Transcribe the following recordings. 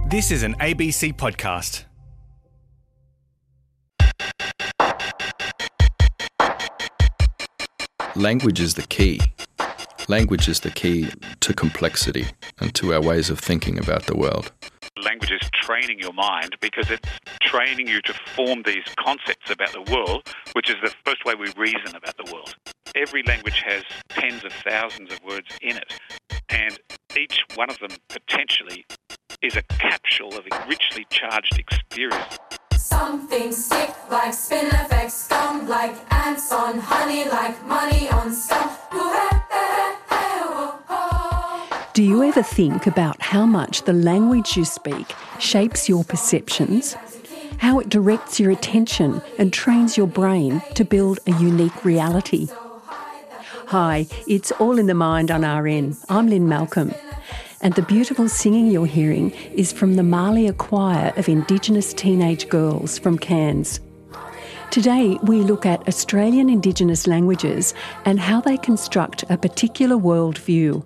This is an ABC podcast. Language is the key. Language is the key to complexity and to our ways of thinking about the world. Language is training your mind because it's training you to form these concepts about the world, which is the first way we reason about the world. Every language has tens of thousands of words in it, and each one of them potentially is a capsule of a richly charged experience. Some things stick like spin effects, scum like ants on honey, like money on scum. Do you ever think about how much the language you speak shapes your perceptions? How it directs your attention and trains your brain to build a unique reality? Hi, it's All in the Mind on RN. I'm Lynn Malcolm. And the beautiful singing you're hearing is from the Malia Choir of Indigenous teenage girls from Cairns. Today we look at Australian Indigenous languages and how they construct a particular worldview.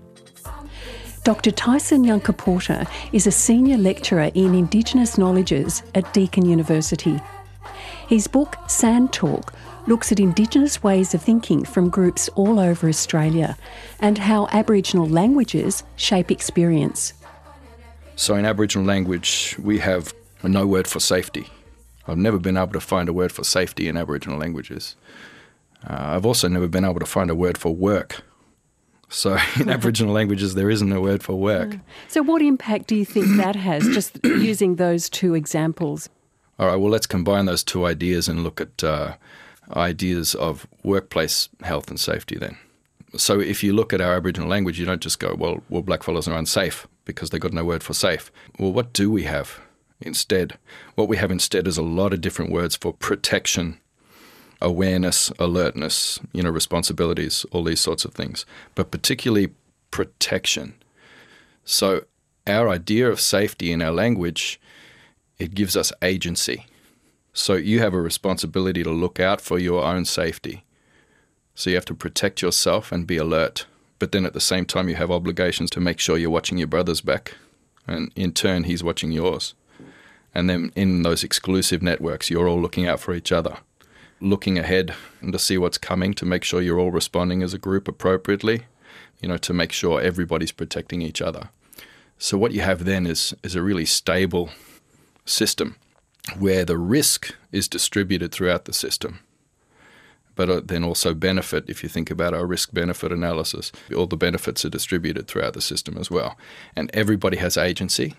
Dr Tyson Yunkaporta is a senior lecturer in Indigenous knowledges at Deakin University. His book, Sand Talk, looks at Indigenous ways of thinking from groups all over Australia and how Aboriginal languages shape experience. So in Aboriginal language, we have no word for safety. I've never been able to find a word for safety in Aboriginal languages. I've also never been able to find a word for work. So in Aboriginal languages, there isn't a word for work. So what impact do you think that has, just using those two examples? All right, well, let's combine those two ideas and look at ideas of workplace health and safety then. So if you look at our Aboriginal language, you don't just go, well, blackfellas are unsafe because they've got no word for safe. Well, what do we have instead? What we have instead is a lot of different words for protection, awareness, alertness, responsibilities, all these sorts of things, but particularly protection. So our idea of safety in our language, it gives us agency. So you have a responsibility to look out for your own safety. So you have to protect yourself and be alert. But then at the same time, you have obligations to make sure you're watching your brother's back. And in turn, he's watching yours. And then in those exclusive networks, you're all looking out for each other, looking ahead and to see what's coming, to make sure you're all responding as a group appropriately, to make sure everybody's protecting each other. So what you have then is a really stable system where the risk is distributed throughout the system, but then also benefit. If you think about our risk-benefit analysis, all the benefits are distributed throughout the system as well. And everybody has agency.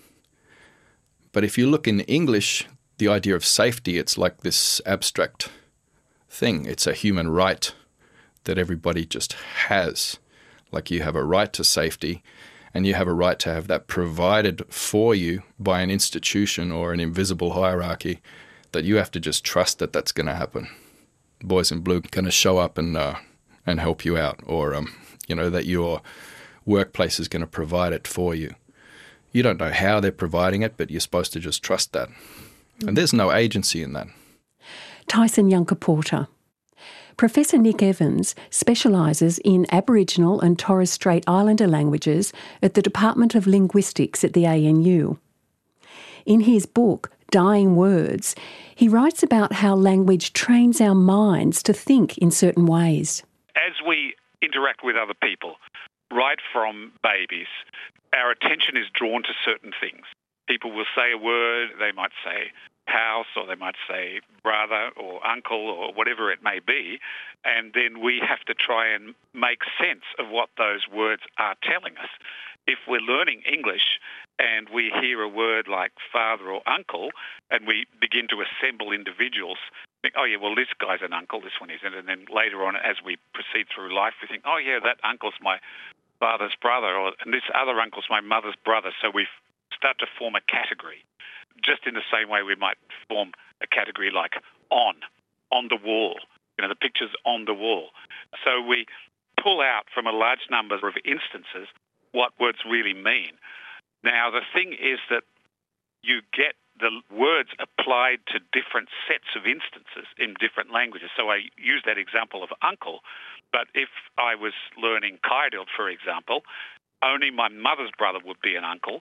But if you look in English, the idea of safety, it's like this abstract thing. It's a human right that everybody just has. Like you have a right to safety, and you have a right to have that provided for you by an institution or an invisible hierarchy that you have to just trust that that's going to happen. Boys in Blue are going to show up and help you out, or that your workplace is going to provide it for you. You don't know how they're providing it, but you're supposed to just trust that. And there's no agency in that. Tyson Yunkaporta. Professor Nick Evans specialises in Aboriginal and Torres Strait Islander languages at the Department of Linguistics at the ANU. In his book, Dying Words, he writes about how language trains our minds to think in certain ways. As we interact with other people, right from babies, our attention is drawn to certain things. People will say a word, they might say house, or they might say brother or uncle or whatever it may be, and then we have to try and make sense of what those words are telling us. If we're learning English and we hear a word like father or uncle and we begin to assemble individuals, think, oh yeah, well this guy's an uncle, this one isn't, and then later on as we proceed through life we think, oh yeah, that uncle's my father's brother, and this other uncle's my mother's brother, so we start to form a category, just in the same way we might form a category like on the wall, the picture's on the wall. So we pull out from a large number of instances what words really mean. Now, the thing is that you get the words applied to different sets of instances in different languages. So I use that example of uncle, but if I was learning Kayardild, for example, only my mother's brother would be an uncle,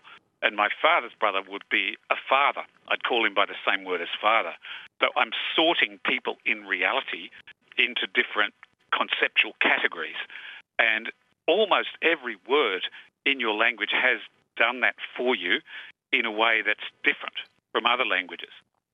and my father's brother would be a father. I'd call him by the same word as father. So I'm sorting people in reality into different conceptual categories. And almost every word in your language has done that for you in a way that's different from other languages.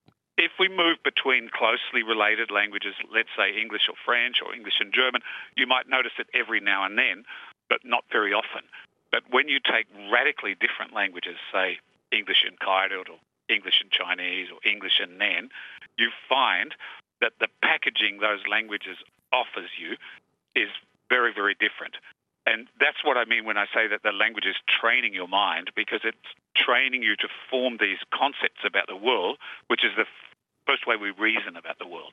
If we move between closely related languages, let's say English or French or English and German, you might notice it every now and then, but not very often. But when you take radically different languages, say English and Kayardild or English and Chinese or English and Nen, you find that the packaging those languages offers you is very, very different. And that's what I mean when I say that the language is training your mind, because it's training you to form these concepts about the world, which is the first way we reason about the world.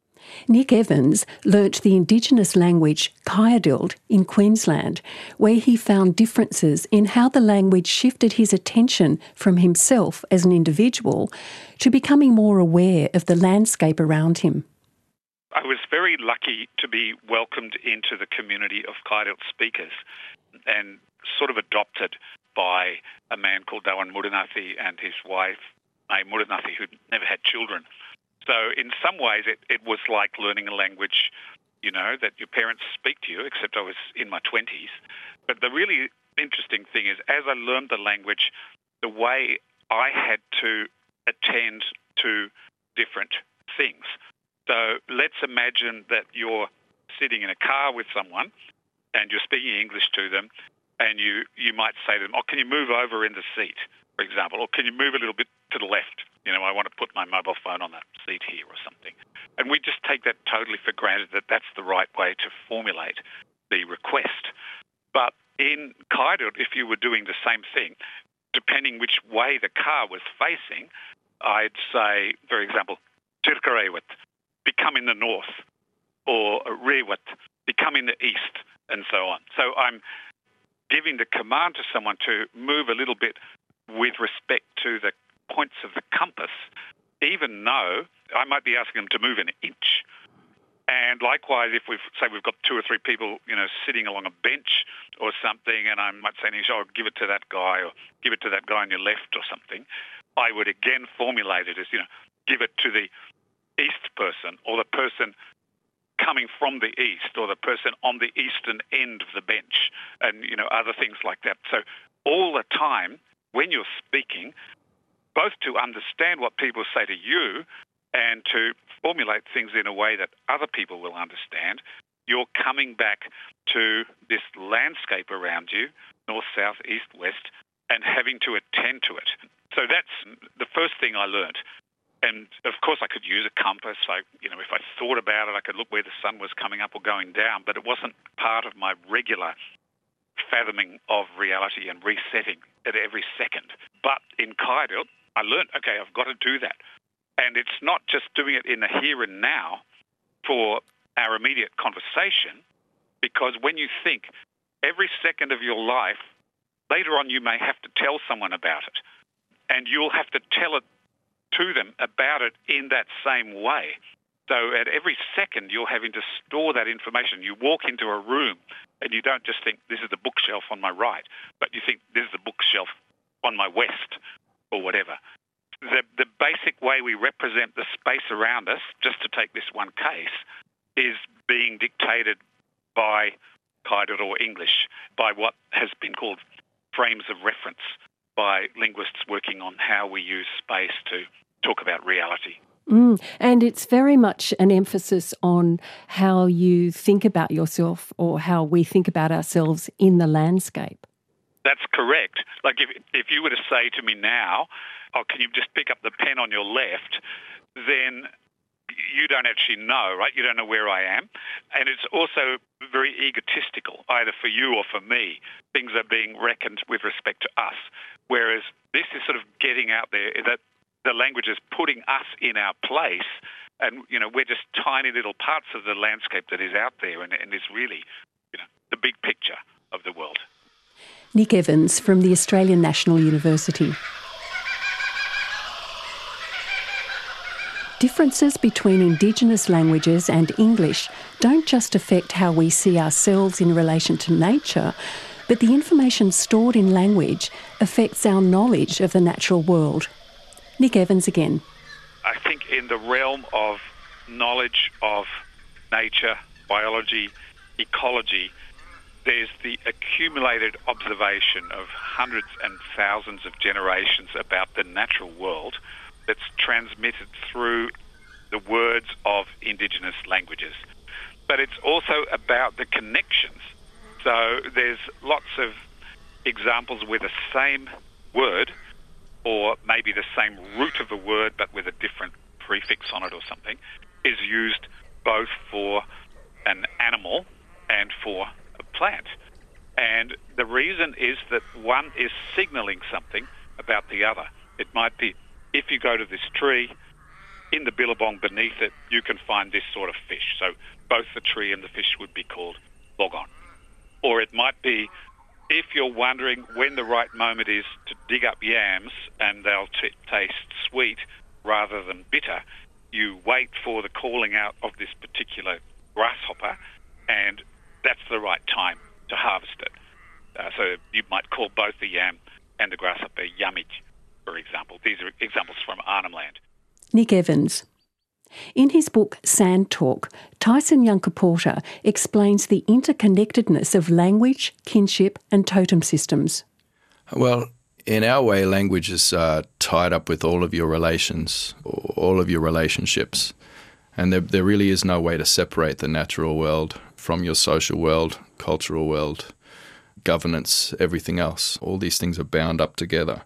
Nick Evans learnt the Indigenous language Kayardild in Queensland, where he found differences in how the language shifted his attention from himself as an individual to becoming more aware of the landscape around him. I was very lucky to be welcomed into the community of Kayardild speakers and sort of adopted by a man called Dawan Murunathi and his wife, May Murunathi, who'd never had children. So in some ways it was like learning a language, you know, that your parents speak to you, except I was in my 20s. But the really interesting thing is, as I learned the language, the way I had to attend to different things. So let's imagine that you're sitting in a car with someone and you're speaking English to them, and you might say to them, oh, can you move over in the seat, for example, or can you move a little bit to the left? You know, I want to put my mobile phone on that seat here or something. And we just take that totally for granted that that's the right way to formulate the request. But in Kayardild, if you were doing the same thing, depending which way the car was facing, I'd say, for example, Tirkarewat, become in the north, or Rewat, become in the east, and so on. So I'm giving the command to someone to move a little bit with respect to the points of the compass, even though I might be asking them to move an inch. And likewise, if we've got two or three people, you know, sitting along a bench or something, and I might say, oh, give it to that guy, or give it to that guy on your left or something, I would again formulate it as, you know, give it to the east person, or the person coming from the east, or the person on the eastern end of the bench, and, you know, other things like that. So all the time, when you're speaking, both to understand what people say to you and to formulate things in a way that other people will understand, you're coming back to this landscape around you, north, south, east, west, and having to attend to it. So that's the first thing I learned. And, of course, I could use a compass. You know, if I thought about it, I could look where the sun was coming up or going down, but it wasn't part of my regular fathoming of reality and resetting at every second. But in Kayardild, I learned, okay, I've got to do that. And it's not just doing it in the here and now for our immediate conversation, because when you think every second of your life, later on you may have to tell someone about it, and you'll have to tell it to them about it in that same way. So at every second you're having to store that information. You walk into a room and you don't just think, this is the bookshelf on my right, but you think, this is the bookshelf on my west, or whatever. The basic way we represent the space around us, just to take this one case, is being dictated by Kayardild or English, by what has been called frames of reference, by linguists working on how we use space to talk about reality. And it's very much an emphasis on how you think about yourself, or how we think about ourselves in the landscape. That's correct. Like if you were to say to me now, oh, can you just pick up the pen on your left, then you don't actually know, right? You don't know where I am. And it's also very egotistical, either for you or for me. Things are being reckoned with respect to us. Whereas this is sort of getting out there that the language is putting us in our place, and, you know, we're just tiny little parts of the landscape that is out there, and is really, you know, the big picture of the world. Nick Evans from the Australian National University. Differences between Indigenous languages and English don't just affect how we see ourselves in relation to nature, But the information stored in language affects our knowledge of the natural world. Nick Evans again. I think in the realm of knowledge of nature, biology, ecology, there's the accumulated observation of hundreds and thousands of generations about the natural world that's transmitted through the words of Indigenous languages. But it's also about the connections. So there's lots of examples where the same word, or maybe the same root of the word but with a different prefix on it or something, is used both for an animal and for a plant. And the reason is that one is signalling something about the other. It might be, if you go to this tree, in the billabong beneath it, you can find this sort of fish. So both the tree and the fish would be called logon. Or it might be, if you're wondering when the right moment is to dig up yams and they'll taste sweet rather than bitter, you wait for the calling out of this particular grasshopper, and that's the right time to harvest it. So you might call both the yam and the grasshopper yamik, for example. These are examples from Arnhem Land. Nick Evans. In his book Sand Talk, Tyson Yunkaporta explains the interconnectedness of language, kinship and totem systems. Well, in our way, language is tied up with all of your relations, all of your relationships. And there really is no way to separate the natural world from your social world, cultural world, governance, everything else. All these things are bound up together.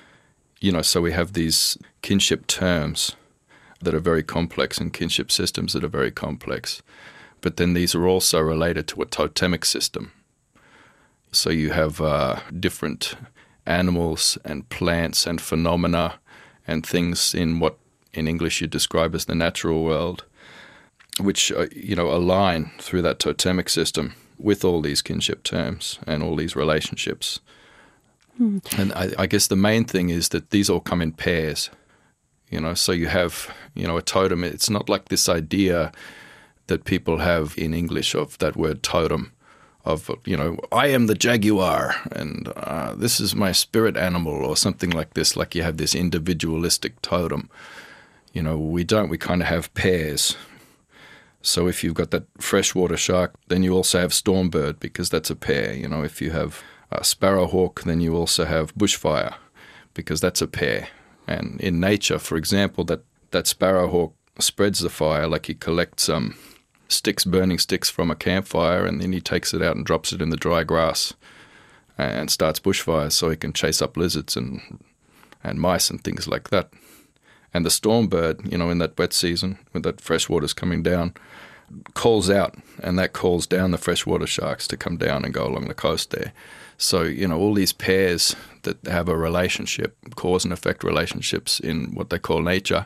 So we have these kinship terms that are very complex and kinship systems that are very complex. But then these are also related to a totemic system. So you have different animals and plants and phenomena and things in what in English you describe as the natural world, which align through that totemic system with all these kinship terms and all these relationships. And I guess the main thing is that these all come in pairs. So you have, a totem. It's not like this idea that people have in English of that word totem, of, I am the jaguar and this is my spirit animal or something like this, like you have this individualistic totem. We don't. We kind of have pairs. So if you've got that freshwater shark, then you also have stormbird because that's a pair. If you have a sparrowhawk, then you also have bushfire because that's a pair. And in nature, for example, that sparrowhawk spreads the fire, like he collects burning sticks from a campfire, and then he takes it out and drops it in the dry grass and starts bushfires so he can chase up lizards and mice and things like that. And the stormbird, in that wet season, when that fresh water's coming down, calls out, and that calls down the freshwater sharks to come down and go along the coast there. So, all these pairs that have a relationship, cause and effect relationships in what they call nature,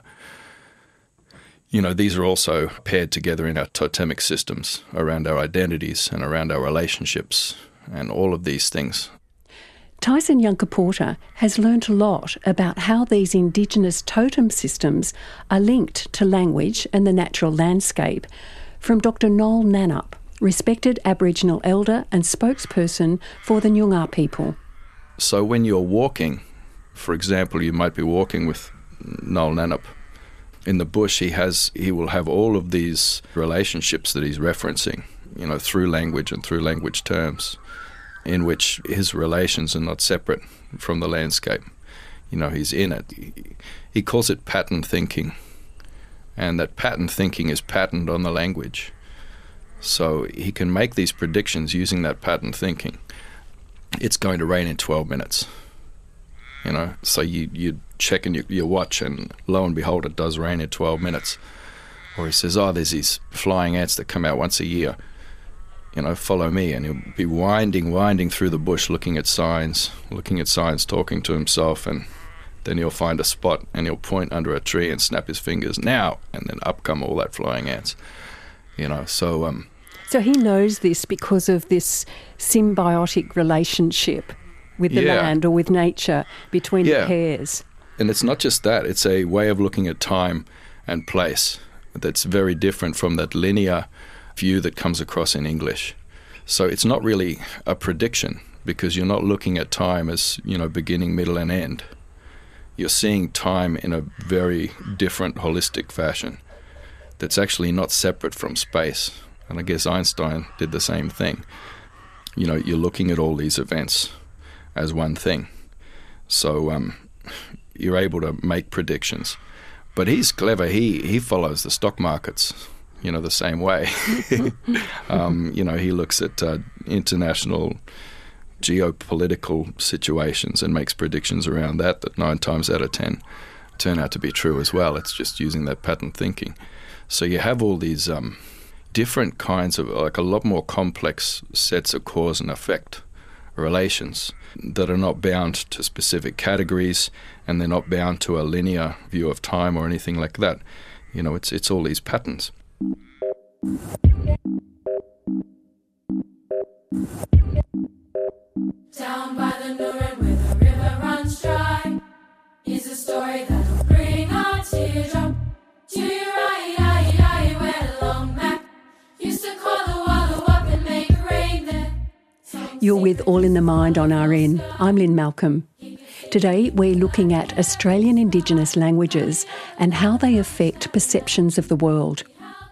these are also paired together in our totemic systems around our identities and around our relationships and all of these things. Tyson Yunkaporta has learnt a lot about how these Indigenous totem systems are linked to language and the natural landscape from Dr Noel Nannup, respected Aboriginal elder and spokesperson for the Nyungar people. So when you're walking, for example, you might be walking with Noel Nannup in the bush, he will have all of these relationships that he's referencing, through language and through language terms, in which his relations are not separate from the landscape. He's in it. He calls it pattern thinking, and that pattern thinking is patterned on the language. So he can make these predictions using that pattern thinking. It's going to rain in 12 minutes. So you check in your watch, and lo and behold, it does rain in 12 minutes. Or he says, there's these flying ants that come out once a year. Follow me. And he'll be winding through the bush, looking at signs, talking to himself, and then he'll find a spot and he'll point under a tree and snap his fingers, now, and then up come all that flying ants. So he knows this because of this symbiotic relationship with the land or with nature between the pairs. And it's not just that, it's a way of looking at time and place that's very different from that linear view that comes across in English. So it's not really a prediction. because you're not looking at time as, beginning, middle and end. You're seeing time in a very different holistic fashion that's actually not separate from space. And I guess Einstein did the same thing. You're looking at all these events as one thing. So you're able to make predictions. But he's clever. He follows the stock markets, the same way. He looks at international geopolitical situations and makes predictions around that 9 times out of 10 turn out to be true as well. It's just using that pattern thinking. So you have all these different kinds of, like a lot more complex sets of cause and effect relations that are not bound to specific categories, and they're not bound to a linear view of time or anything like that. It's all these patterns. Down by the Nurren where the river runs dry is a story that'll bring a teardrop to your eye, where Long Mac used to call the Wallow up and make rain there. You're with All in the Mind on RN. I'm Lynn Malcolm. Today we're looking at Australian Indigenous languages and how they affect perceptions of the world.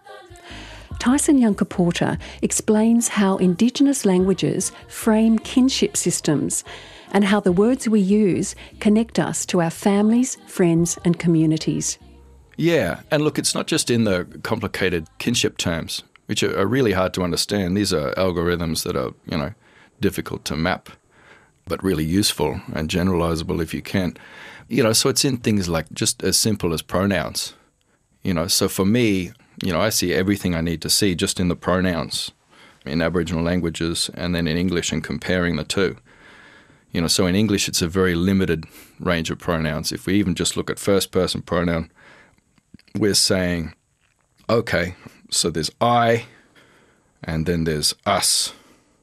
Tyson Yunkaporta explains how Indigenous languages frame kinship systems and how the words we use connect us to our families, friends and communities. Yeah, and look, it's not just in the complicated kinship terms, which are really hard to understand. These are algorithms that are, difficult to map, but really useful and generalizable if you can. So it's in things like just as simple as pronouns. So for me, I see everything I need to see just in the pronouns in Aboriginal languages and then in English and comparing the two. So in English it's a very limited range of pronouns. If we even just look at first person pronoun, we're saying, okay, so there's I and then there's us.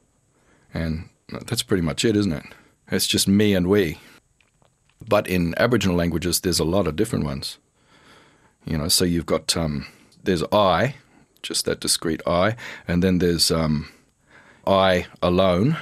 And that's pretty much it, isn't it? It's just me and we. But in Aboriginal languages there's a lot of different ones. So you've got... there's I, just that discrete I, and then there's I alone,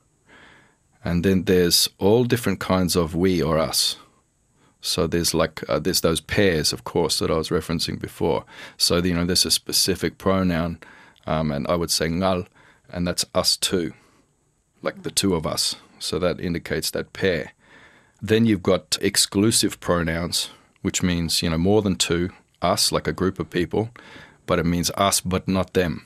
and then there's all different kinds of we or us. So there's there's those pairs, of course, that I was referencing before. So there's a specific pronoun, and I would say ngal, and that's us two, like the two of us. So that indicates that pair. Then you've got exclusive pronouns, which means more than two. Us, like a group of people, but it means us but not them.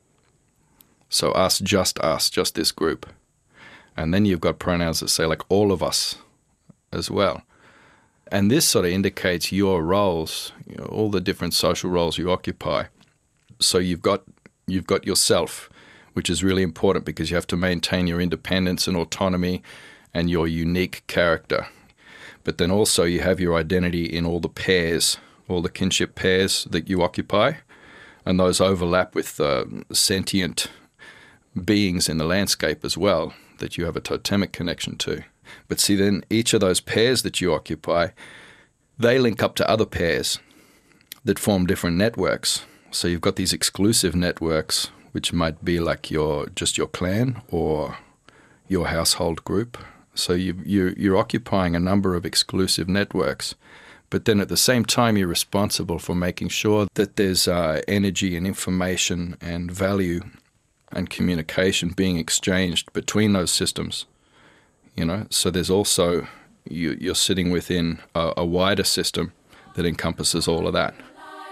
So us, just this group. And then you've got pronouns that say like all of us as well. And this sort of indicates your roles, all the different social roles you occupy. So you've got yourself, which is really important because you have to maintain your independence and autonomy and your unique character. But then also you have your identity in all the pairs, all the kinship pairs that you occupy, and those overlap with sentient beings in the landscape as well that you have a totemic connection to. But see, then each of those pairs that you occupy, they link up to other pairs that form different networks. So you've got these exclusive networks, which might be like your clan or your household group. So you're occupying a number of exclusive networks. But then at the same time, you're responsible for making sure that there's energy and information and value and communication being exchanged between those systems. So there's also, you're sitting within a wider system that encompasses all of that.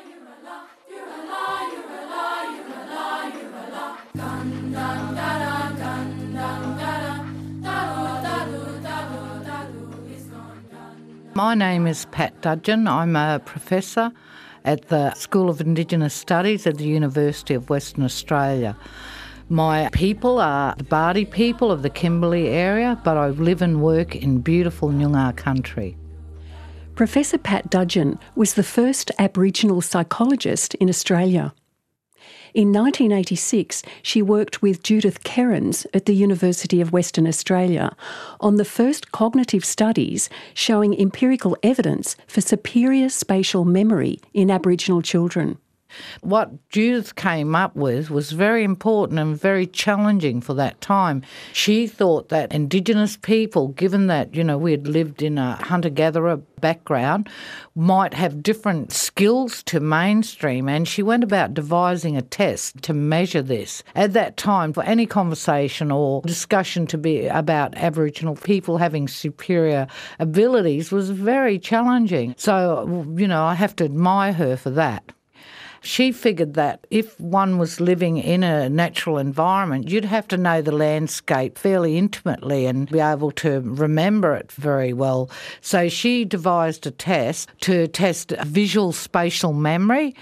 My name is Pat Dudgeon. I'm a professor at the School of Indigenous Studies at the University of Western Australia. My people are the Bardi people of the Kimberley area, but I live and work in beautiful Noongar country. Professor Pat Dudgeon was the first Aboriginal psychologist in Australia. In 1986, she worked with Judith Kerins at the University of Western Australia on the first cognitive studies showing empirical evidence for superior spatial memory in Aboriginal children. What Judith came up with was very important and very challenging for that time. She thought that Indigenous people, given that, we had lived in a hunter-gatherer background, might have different skills to mainstream, and she went about devising a test to measure this. At that time, for any conversation or discussion to be about Aboriginal people having superior abilities was very challenging. So, I have to admire her for that. She figured that if one was living in a natural environment, you'd have to know the landscape fairly intimately and be able to remember it very well. So she devised a test to test visual spatial memory.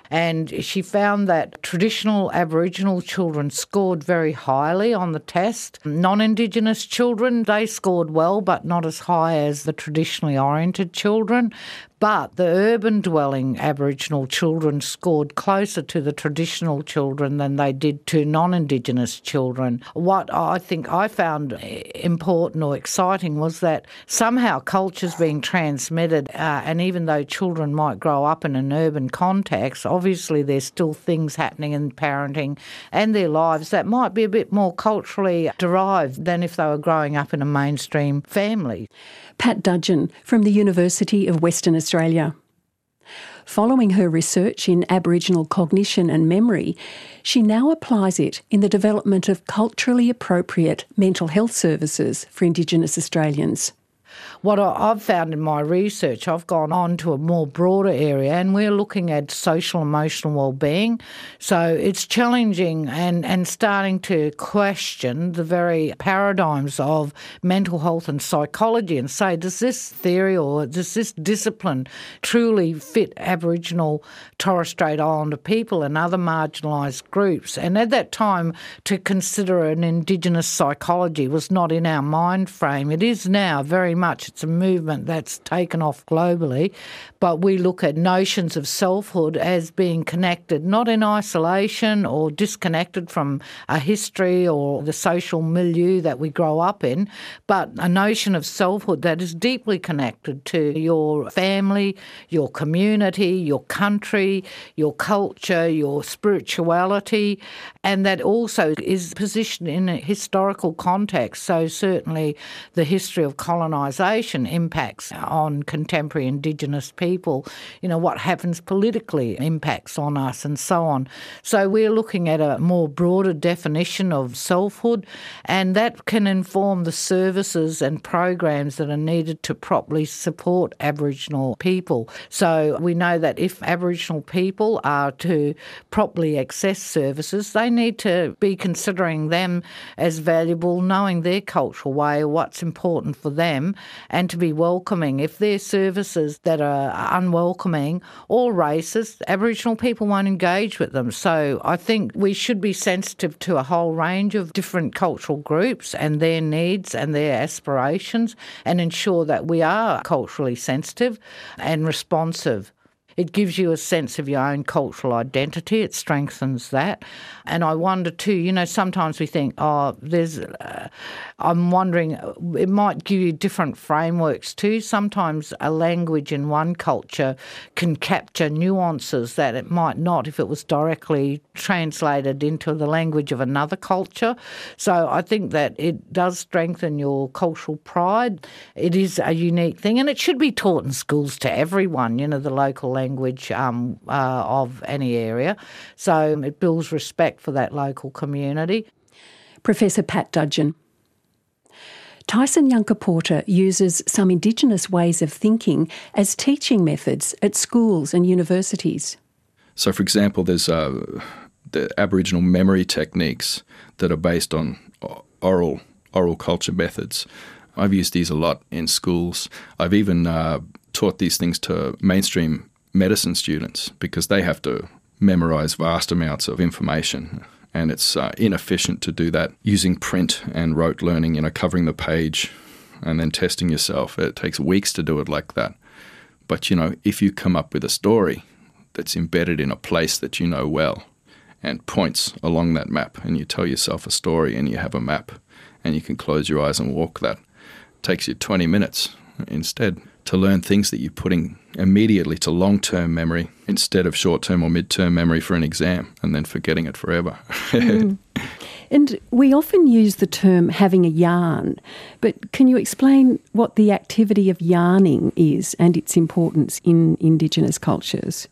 And she found that traditional Aboriginal children scored very highly on the test. Non-Indigenous children, they scored well, but not as high as the traditionally oriented children. But the urban-dwelling Aboriginal children scored closer to the traditional children than they did to non-Indigenous children. What I think I found important or exciting was that somehow culture's being transmitted, and even though children might grow up in an urban context, obviously there's still things happening in parenting and their lives that might be a bit more culturally derived than if they were growing up in a mainstream family. Pat Dudgeon from the University of Western Australia. Following her research in Aboriginal cognition and memory, she now applies it in the development of culturally appropriate mental health services for Indigenous Australians. What I've found in my research, I've gone on to a more broader area, and we're looking at social emotional wellbeing. So it's challenging and starting to question the very paradigms of mental health and psychology and say, does this theory or does this discipline truly fit Aboriginal Torres Strait Islander people and other marginalised groups? And at that time, to consider an Indigenous psychology was not in our mind frame. It is now very much. It's a movement that's taken off globally, but we look at notions of selfhood as being connected, not in isolation or disconnected from a history or the social milieu that we grow up in, but a notion of selfhood that is deeply connected to your family, your community, your country, your culture, your spirituality, and that also is positioned in a historical context. So certainly the history of colonisation impacts on contemporary Indigenous people. What happens politically impacts on us and so on. So we're looking at a more broader definition of selfhood, and that can inform the services and programs that are needed to properly support Aboriginal people. So we know that if Aboriginal people are to properly access services, they need to be considering them as valuable, knowing their cultural way, what's important for them, and to be welcoming. If there's services that are unwelcoming or racist, Aboriginal people won't engage with them. So I think we should be sensitive to a whole range of different cultural groups and their needs and their aspirations, and ensure that we are culturally sensitive and responsive. It gives you a sense of your own cultural identity. It strengthens that. And I wonder too, sometimes we think, I'm wondering, it might give you different frameworks too. Sometimes a language in one culture can capture nuances that it might not if it was directly translated into the language of another culture. So I think that it does strengthen your cultural pride. It is a unique thing, and it should be taught in schools to everyone, the local language of any area. So it builds respect for that local community. Professor Pat Dudgeon. Tyson Yunkaporta uses some Indigenous ways of thinking as teaching methods at schools and universities. So, for example, there's the Aboriginal memory techniques that are based on oral culture methods. I've used these a lot in schools. I've even taught these things to mainstream medicine students because they have to memorise vast amounts of information, and it's inefficient to do that using print and rote learning, covering the page and then testing yourself. It takes weeks to do it like that. But, if you come up with a story that's embedded in a place that you know well and points along that map, and you tell yourself a story and you have a map and you can close your eyes and walk that, it takes you 20 minutes. Instead, to learn things that you're putting immediately to long-term memory instead of short-term or mid-term memory for an exam and then forgetting it forever. And we often use the term having a yarn, but can you explain what the activity of yarning is and its importance in Indigenous cultures?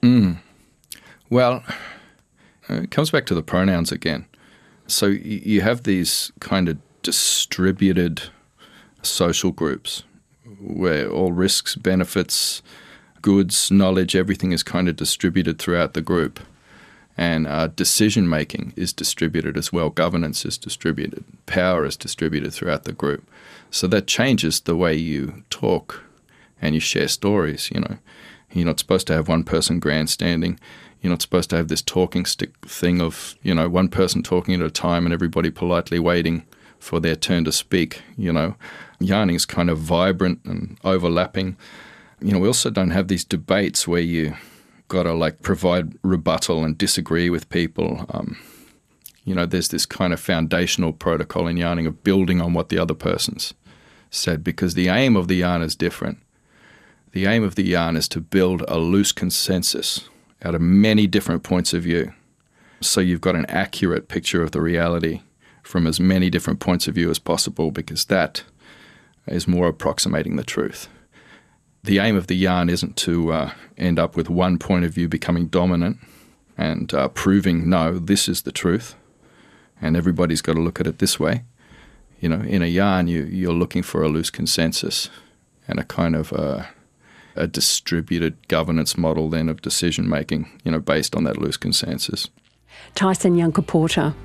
Well, it comes back to the pronouns again. So you have these kind of distributed social groups where all risks, benefits, goods, knowledge, everything is kind of distributed throughout the group. And decision-making is distributed as well. Governance is distributed. Power is distributed throughout the group. So that changes the way you talk and you share stories, you know. You're not supposed to have one person grandstanding. You're not supposed to have this talking stick thing of, you know, one person talking at a time and everybody politely waiting for their turn to speak, you know. Yarning is kind of vibrant and overlapping. You know, we also don't have these debates where you got to like provide rebuttal and disagree with people. You know, there's this kind of foundational protocol in yarning of building on what the other person's said, because the aim of the yarn is different. The aim of the yarn is to build a loose consensus out of many different points of view. So you've got an accurate picture of the reality from as many different points of view as possible, because that is more approximating the truth. The aim of the yarn isn't to end up with one point of view becoming dominant and proving, no, this is the truth, and everybody's got to look at it this way. You know, in a yarn, you're looking for a loose consensus and a kind of a distributed governance model then of decision-making, you know, based on that loose consensus. Tyson Yunkaporta.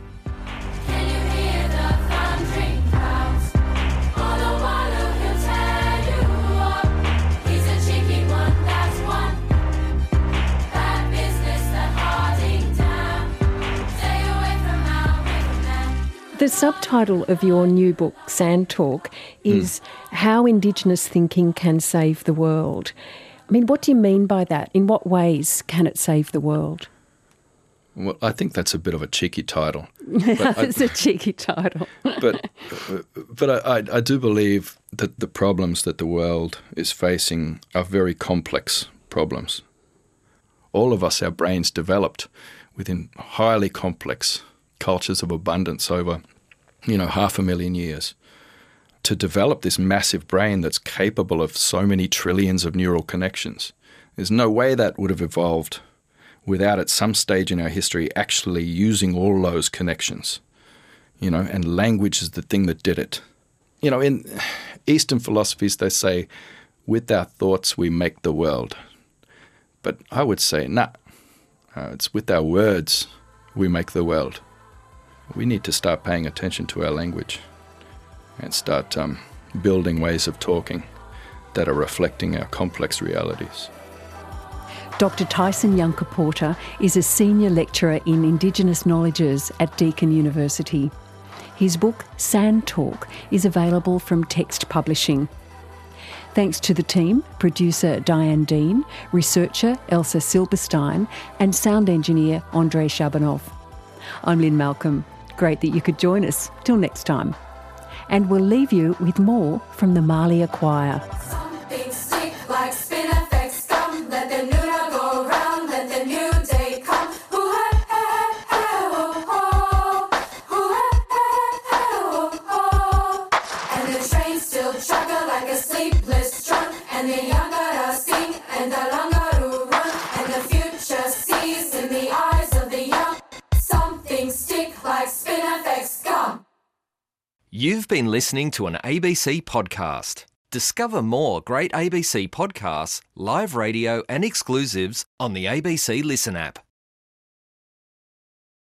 The subtitle of your new book, Sand Talk, is How Indigenous Thinking Can Save the World. I mean, what do you mean by that? In what ways can it save the world? Well, I think that's a bit of a cheeky title. It's a cheeky title. but I do believe that the problems that the world is facing are very complex problems. All of us, our brains developed within highly complex cultures of abundance over, 500,000 years. To develop this massive brain that's capable of so many trillions of neural connections, there's no way that would have evolved without at some stage in our history actually using all those connections, and language is the thing that did it. In Eastern philosophies, they say, with our thoughts we make the world. But I would say, it's with our words we make the world. We need to start paying attention to our language and start building ways of talking that are reflecting our complex realities. Dr. Tyson Yunkaporta is a senior lecturer in Indigenous Knowledges at Deakin University. His book, Sand Talk, is available from Text Publishing. Thanks to the team, producer Diane Dean, researcher Elsa Silberstein, and sound engineer Andrei Shabanov. I'm Lynn Malcolm. Great that you could join us. Till next time. And we'll leave you with more from the Malia Choir. Something stick like spinifex gum. Let the noodle go round. Let the new day come. And the train still chugga like a sleepless drunk. And the young gotta sing and the long gotta run. And the future sees in the eyes of the young. Something stick like spinifex gum. You've been listening to an ABC podcast. Discover more great ABC podcasts, live radio and exclusives on the ABC Listen app.